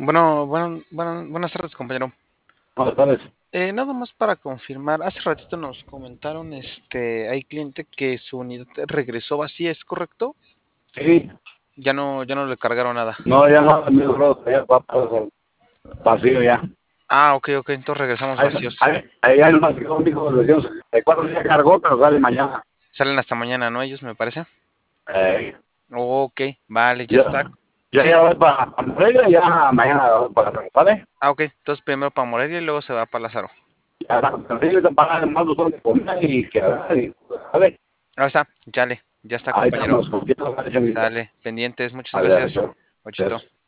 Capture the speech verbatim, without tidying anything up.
Bueno, bueno, bueno, buenas tardes, compañero. Buenas tardes. Eh, nada más para confirmar, hace ratito nos comentaron, este, hay cliente que su unidad regresó vacía, ¿es correcto? Sí, Ya no, ya no le cargaron nada. no, ya no, mi bro, ya va para vacío ya. Ah, ok, ok, entonces regresamos Ahí, vacíos. ahí, ahí hay más que conmigo, le decimos, de cuatro días cargó, pero sale mañana. Salen hasta mañana, ¿no? Ellos, me parece. Eh, Ok, vale, ya yo, está. yo Sí. ya voy para, para Morelia, ya mañana voy para atrás, ¿vale? Ah, ok, entonces primero para Morelia y luego se va para Lázaro. Ya está, consigo te pagan más botón de comida y que, y, ¿vale? Ahí está, ya le, ya está, Ahí compañero. estamos, con quién lo va a echar. Sale, pendientes, muchas Vale, gracias. vale, Ochito. chao.